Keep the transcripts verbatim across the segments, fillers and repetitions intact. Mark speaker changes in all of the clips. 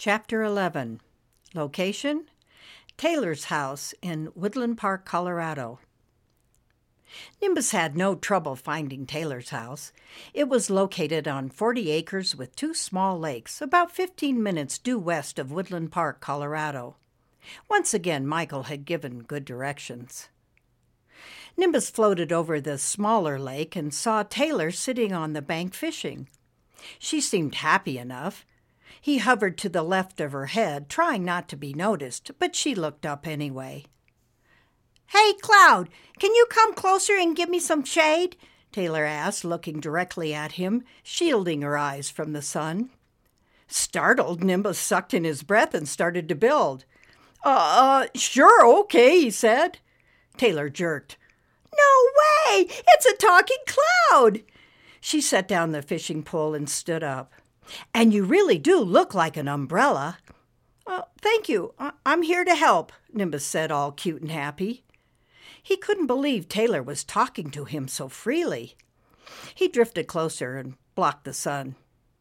Speaker 1: Chapter eleven. Location: Taylor's house in Woodland Park, Colorado. Nimbus had no trouble finding Taylor's house. It was located on forty acres with two small lakes, about fifteen minutes due west of Woodland Park, Colorado. Once again, Michael had given good directions. Nimbus floated over the smaller lake and saw Taylor sitting on the bank fishing. She seemed happy enough. He hovered to the left of her head, trying not to be noticed, but she looked up anyway. "Hey, Cloud, can you come closer and give me some shade?" Taylor asked, looking directly at him, shielding her eyes from the sun. Startled, Nimbus sucked in his breath and started to build. Uh, sure, okay, he said. Taylor jerked. "No way! It's a talking cloud!" She set down the fishing pole and stood up. "And you really do look like an umbrella." "Well, thank you. I- I'm here to help," Nimbus said, all cute and happy. He couldn't believe Taylor was talking to him so freely. He drifted closer and blocked the sun.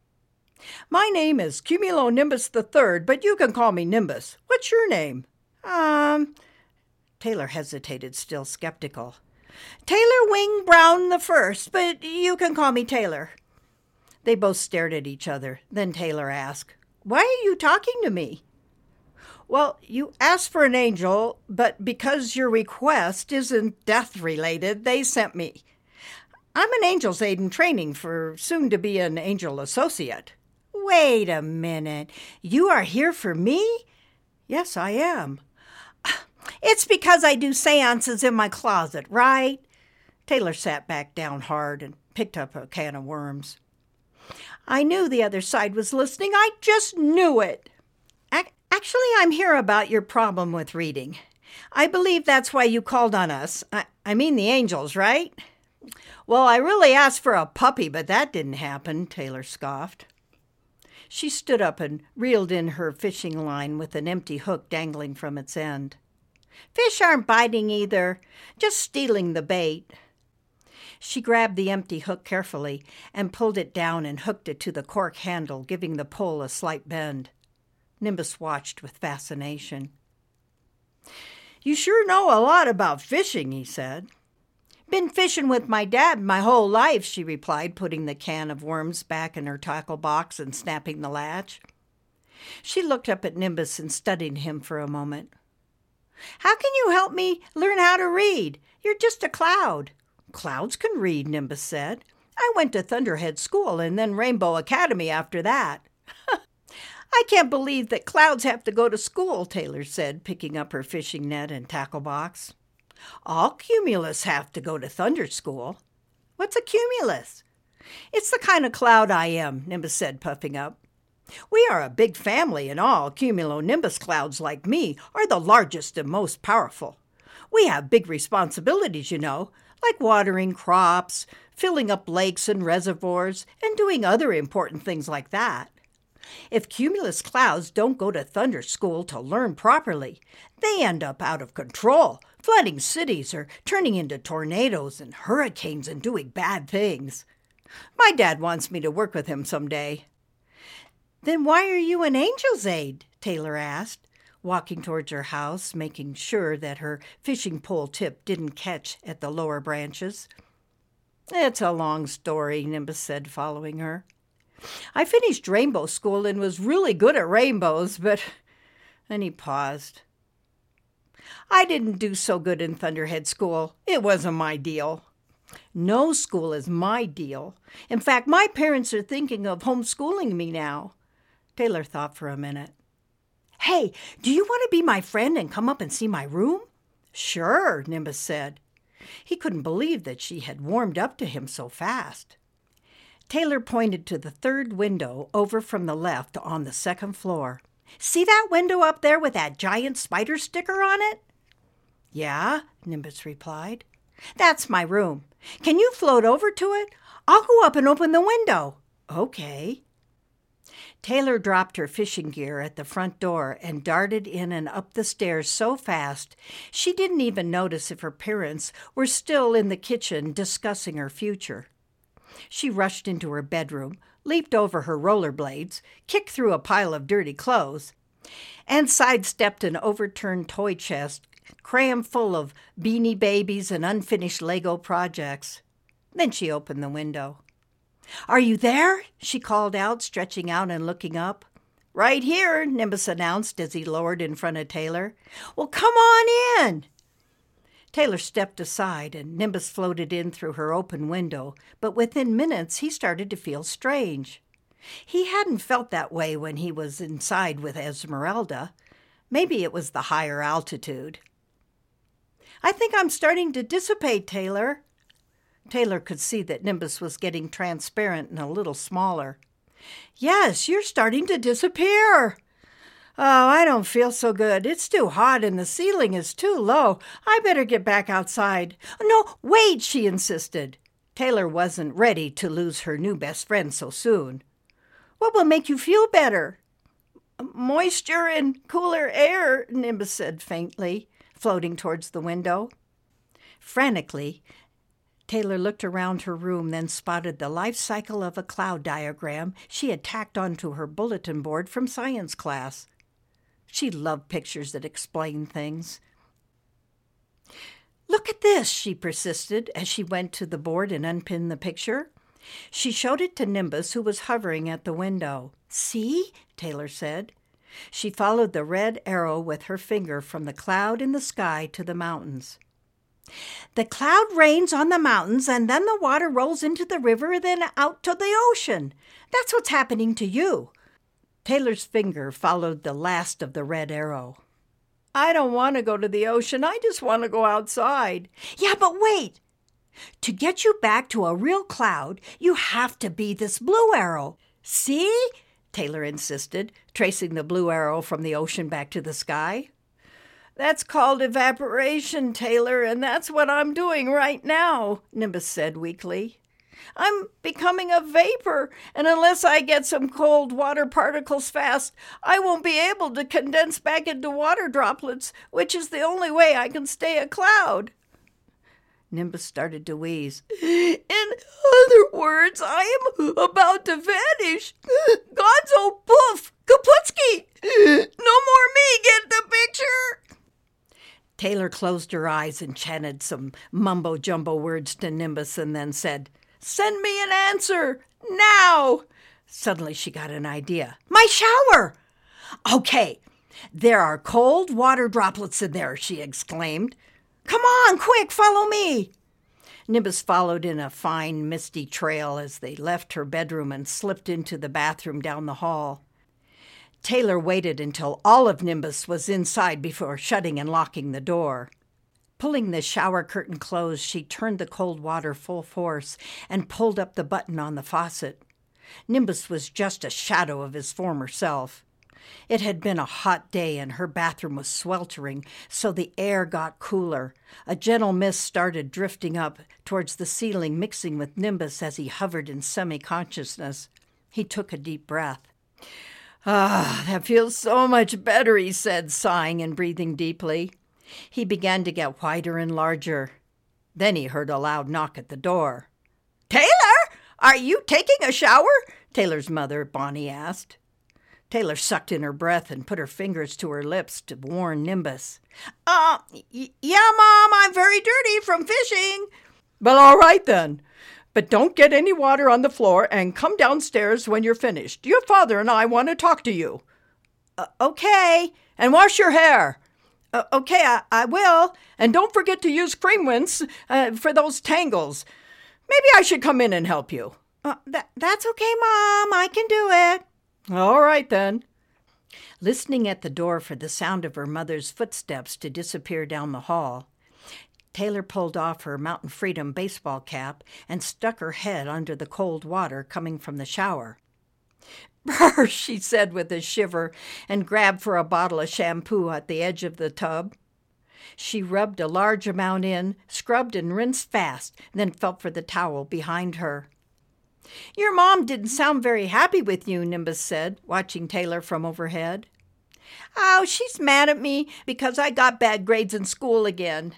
Speaker 1: "My name is Cumulonimbus the Third, but you can call me Nimbus. What's your name?" Um, Taylor hesitated, still skeptical. "Taylor Wing Brown the First, but you can call me Taylor." They both stared at each other. Then Taylor asked, "Why are you talking to me?" "Well, you asked for an angel, but because your request isn't death-related, they sent me. I'm an angel's aide in training for soon to be an angel associate." "Wait a minute. You are here for me?" "Yes, I am." "It's because I do seances in my closet, right?" Taylor sat back down hard and picked up a can of worms. "I knew the other side was listening. I just knew it." "Actually, I'm here about your problem with reading. I believe that's why you called on us. I, I mean the angels, right?" "Well, I really asked for a puppy, but that didn't happen," Taylor scoffed. She stood up and reeled in her fishing line with an empty hook dangling from its end. "Fish aren't biting either, just stealing the bait." She grabbed the empty hook carefully and pulled it down and hooked it to the cork handle, giving the pole a slight bend. Nimbus watched with fascination. "You sure know a lot about fishing," he said. "Been fishing with my dad my whole life," she replied, putting the can of worms back in her tackle box and snapping the latch. She looked up at Nimbus and studied him for a moment. "How can you help me learn how to read? You're just a cloud." "Clouds can read," Nimbus said. "I went to Thunderhead School and then Rainbow Academy after that." "I can't believe that clouds have to go to school," Taylor said, picking up her fishing net and tackle box. "All cumulus have to go to Thunder School." "What's a cumulus?" "It's the kind of cloud I am," Nimbus said, puffing up. "We are a big family, and all cumulonimbus clouds like me are the largest and most powerful. We have big responsibilities, you know, like watering crops, filling up lakes and reservoirs, and doing other important things like that. If cumulus clouds don't go to Thunder School to learn properly, they end up out of control, flooding cities or turning into tornadoes and hurricanes and doing bad things. My dad wants me to work with him someday." "Then why are you an angel's aide?" Taylor asked, walking towards her house, making sure that her fishing pole tip didn't catch at the lower branches. "It's a long story," Nimbus said, following her. "I finished rainbow school and was really good at rainbows, but—" Then he paused. "I didn't do so good in Thunderhead School. It wasn't my deal." "No school is my deal. In fact, my parents are thinking of homeschooling me now." Taylor thought for a minute. "Hey, do you want to be my friend and come up and see my room?" "Sure," Nimbus said. He couldn't believe that she had warmed up to him so fast. Taylor pointed to the third window over from the left on the second floor. "See that window up there with that giant spider sticker on it?" "Yeah," Nimbus replied. "That's my room. Can you float over to it? I'll go up and open the window." "Okay." Taylor dropped her fishing gear at the front door and darted in and up the stairs so fast she didn't even notice if her parents were still in the kitchen discussing her future. She rushed into her bedroom, leaped over her rollerblades, kicked through a pile of dirty clothes, and sidestepped an overturned toy chest crammed full of Beanie Babies and unfinished Lego projects. Then she opened the window. "Are you there?" she called out, stretching out and looking up. "Right here," Nimbus announced as he lowered in front of Taylor. "Well, come on in." Taylor stepped aside, and Nimbus floated in through her open window, but within minutes he started to feel strange. He hadn't felt that way when he was inside with Esmeralda. Maybe it was the higher altitude. "I think I'm starting to dissipate, Taylor." Taylor could see that Nimbus was getting transparent and a little smaller. "Yes, you're starting to disappear." "Oh, I don't feel so good. It's too hot and the ceiling is too low. I better get back outside." "No, wait," she insisted. Taylor wasn't ready to lose her new best friend so soon. "What will make you feel better?" "Moisture and cooler air," Nimbus said faintly, floating towards the window. Frantically, Taylor looked around her room, then spotted the life cycle of a cloud diagram she had tacked onto her bulletin board from science class. She loved pictures that explained things. "Look at this," she persisted as she went to the board and unpinned the picture. She showed it to Nimbus, who was hovering at the window. "See?" Taylor said. She followed the red arrow with her finger from the cloud in the sky to the mountains. "The cloud rains on the mountains, and then the water rolls into the river, then out to the ocean. That's what's happening to you." Taylor's finger followed the last of the red arrow. "I don't want to go to the ocean. I just want to go outside." "Yeah, but wait. To get you back to a real cloud, you have to be this blue arrow. See?" Taylor insisted, tracing the blue arrow from the ocean back to the sky. "That's called evaporation, Taylor, and that's what I'm doing right now," Nimbus said weakly. "I'm becoming a vapor, and unless I get some cold water particles fast, I won't be able to condense back into water droplets, which is the only way I can stay a cloud." Nimbus started to wheeze. "In other words, I am about to vanish. Gonzo, poof, Kaputski! No more me, get the picture?" Taylor closed her eyes and chanted some mumbo-jumbo words to Nimbus and then said, "Send me an answer, now!" Suddenly she got an idea. "My shower!" "Okay, there are cold water droplets in there," she exclaimed. "Come on, quick, follow me." Nimbus followed in a fine, misty trail as they left her bedroom and slipped into the bathroom down the hall. Taylor waited until all of Nimbus was inside before shutting and locking the door. Pulling the shower curtain closed, she turned the cold water full force and pulled up the button on the faucet. Nimbus was just a shadow of his former self. It had been a hot day and her bathroom was sweltering, so the air got cooler. A gentle mist started drifting up towards the ceiling, mixing with Nimbus as he hovered in semi-consciousness. He took a deep breath. "Ah, that feels so much better," he said, sighing and breathing deeply. He began to get whiter and larger. Then he heard a loud knock at the door. "Taylor, are you taking a shower?" Taylor's mother, Bonnie, asked. Taylor sucked in her breath and put her fingers to her lips to warn Nimbus. Uh, y- yeah, Mom, I'm very dirty from fishing." "Well, all right then. But don't get any water on the floor and come downstairs when you're finished. Your father and I want to talk to you." Uh, okay. "And wash your hair." Uh, okay, I, I will. "And don't forget to use cream rinse uh, for those tangles. Maybe I should come in and help you." Uh, th- that's okay, Mom. I can do it." "All right, then." Listening at the door for the sound of her mother's footsteps to disappear down the hall, Taylor pulled off her Mountain Freedom baseball cap and stuck her head under the cold water coming from the shower. "Brr," she said with a shiver, and grabbed for a bottle of shampoo at the edge of the tub. She rubbed a large amount in, scrubbed and rinsed fast, then felt for the towel behind her. "Your mom didn't sound very happy with you," Nimbus said, watching Taylor from overhead. "Oh, she's mad at me because I got bad grades in school again."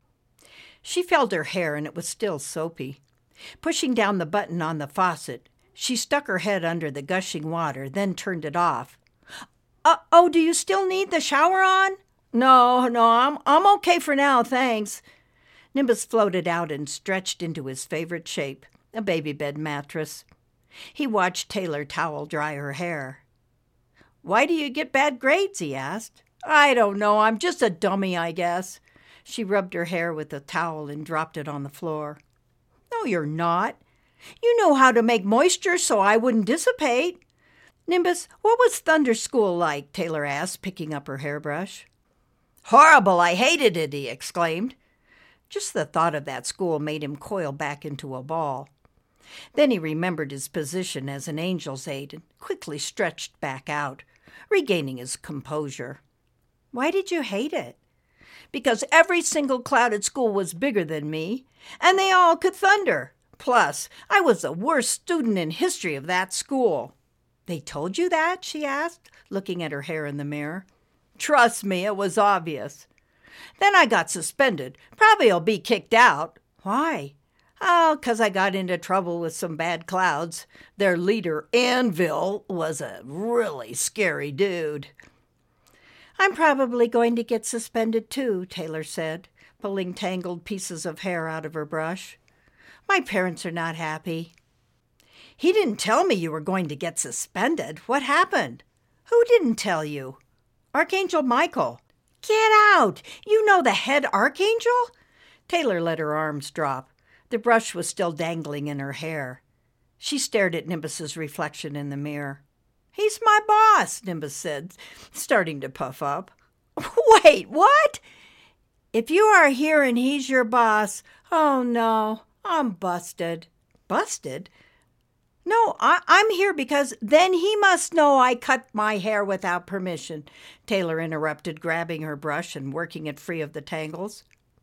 Speaker 1: She felt her hair and it was still soapy. Pushing down the button on the faucet, She stuck her head under the gushing water, then turned it off. Uh, oh, do you still need the shower on? No, no, I'm, I'm okay for now, thanks. Nimbus floated out and stretched into his favorite shape, a baby bed mattress. He watched Taylor towel dry her hair. Why do you get bad grades? He asked. I don't know. I'm just a dummy, I guess. She rubbed her hair with the towel and dropped it on the floor. No, you're not. You know how to make moisture so I wouldn't dissipate. Nimbus, what was Thunder School like? Taylor asked, picking up her hairbrush. Horrible. I hated it, he exclaimed. Just the thought of that school made him coil back into a ball. Then he remembered his position as an angel's aide and quickly stretched back out, regaining his composure. Why did you hate it? Because every single cloud at school was bigger than me, and they all could thunder. Plus, I was the worst student in history of that school. They told you that? She asked, looking at her hair in the mirror. Trust me, it was obvious. Then I got suspended. Probably I'll be kicked out. Why? Oh, 'cause I got into trouble with some bad clouds. Their leader, Anvil, was a really scary dude. I'm probably going to get suspended too, Taylor said, pulling tangled pieces of hair out of her brush. My parents are not happy. He didn't tell me you were going to get suspended. What happened? Who didn't tell you? Archangel Michael. Get out! You know the head archangel? Taylor let her arms drop. The brush was still dangling in her hair. She stared at Nimbus's reflection in the mirror. He's my boss, Nimbus said, starting to puff up. Wait, what? If you are here and he's your boss, oh no, I'm busted. Busted? No, I, I'm here because then he must know I cut my hair without permission, Taylor interrupted, grabbing her brush and working it free of the tangles.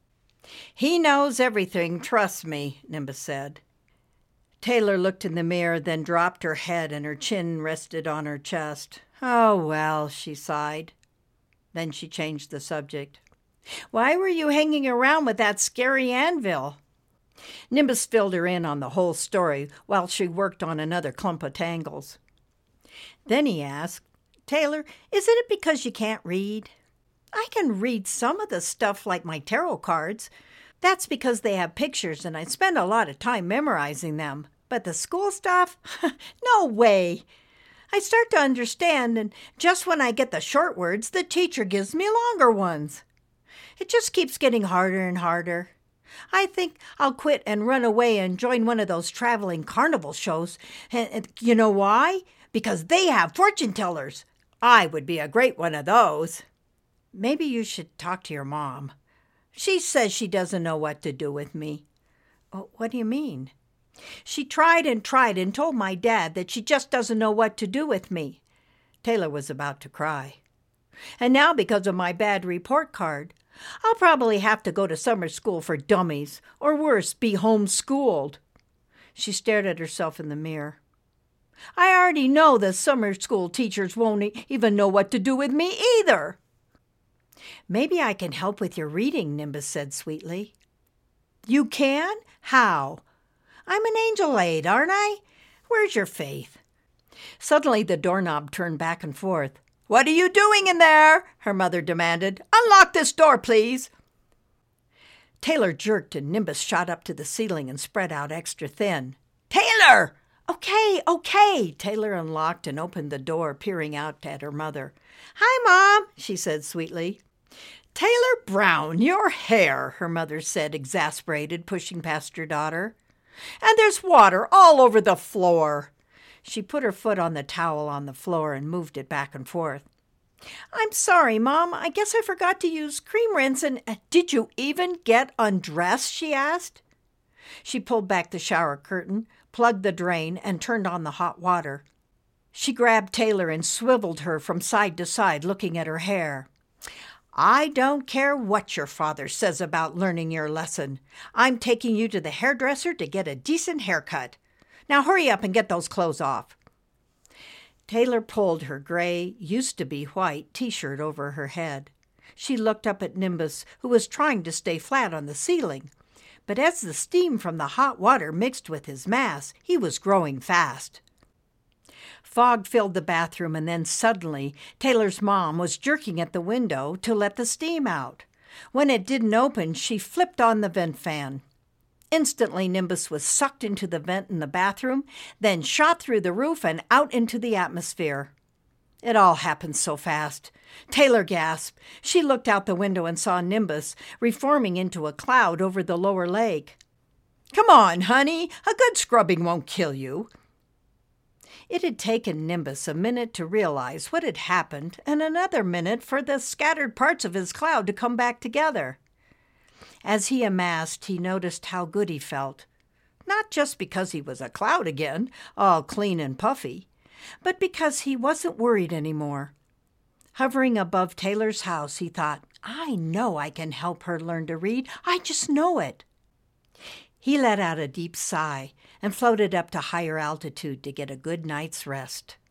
Speaker 1: He knows everything, trust me, Nimbus said. Taylor looked in the mirror, then dropped her head and her chin rested on her chest. Oh, well, she sighed. Then she changed the subject. Why were you hanging around with that scary Anvil? Nimbus filled her in on the whole story while she worked on another clump of tangles. Then he asked, Taylor, isn't it because you can't read? I can read some of the stuff like my tarot cards. That's because they have pictures and I spend a lot of time memorizing them. But the school stuff? No way. I start to understand, and just when I get the short words, the teacher gives me longer ones. It just keeps getting harder and harder. I think I'll quit and run away and join one of those traveling carnival shows. And, and you know why? Because they have fortune tellers. I would be a great one of those. Maybe you should talk to your mom. She says she doesn't know what to do with me. Oh, what do you mean? She tried and tried and told my dad that she just doesn't know what to do with me. Taylor was about to cry. And now, because of my bad report card, I'll probably have to go to summer school for dummies, or worse, be homeschooled. She stared at herself in the mirror. I already know the summer school teachers won't even know what to do with me either. Maybe I can help with your reading, Nimbus said sweetly. You can? How? I'm an angel aide, aren't I? Where's your faith? Suddenly the doorknob turned back and forth. What are you doing in there? Her mother demanded. Unlock this door, please. Taylor jerked and Nimbus shot up to the ceiling and spread out extra thin. Taylor! Okay, okay. Taylor unlocked and opened the door, peering out at her mother. Hi, Mom, she said sweetly. Taylor Brown, your hair, her mother said, exasperated, pushing past her daughter. And there's water all over the floor. She put her foot on the towel on the floor and moved it back and forth. I'm sorry, Mom. I guess I forgot to use cream rinse and... Did you even get undressed? She asked. She pulled back the shower curtain, plugged the drain, and turned on the hot water. She grabbed Taylor and swiveled her from side to side, looking at her hair. I don't care what your father says about learning your lesson. I'm taking you to the hairdresser to get a decent haircut. Now hurry up and get those clothes off. Taylor pulled her gray, used-to-be-white T-shirt over her head. She looked up at Nimbus, who was trying to stay flat on the ceiling. But as the steam from the hot water mixed with his mass, he was growing fast. Fog filled the bathroom, and then suddenly Taylor's mom was jerking at the window to let the steam out. When it didn't open, she flipped on the vent fan. Instantly, Nimbus was sucked into the vent in the bathroom, then shot through the roof and out into the atmosphere. It all happened so fast. Taylor gasped. She looked out the window and saw Nimbus reforming into a cloud over the lower lake. "Come on, honey. A good scrubbing won't kill you." It had taken Nimbus a minute to realize what had happened and another minute for the scattered parts of his cloud to come back together. As he amassed, he noticed how good he felt. Not just because he was a cloud again, all clean and puffy, but because he wasn't worried anymore. Hovering above Taylor's house, he thought, "I know I can help her learn to read. I just know it." He let out a deep sigh and floated up to higher altitude to get a good night's rest.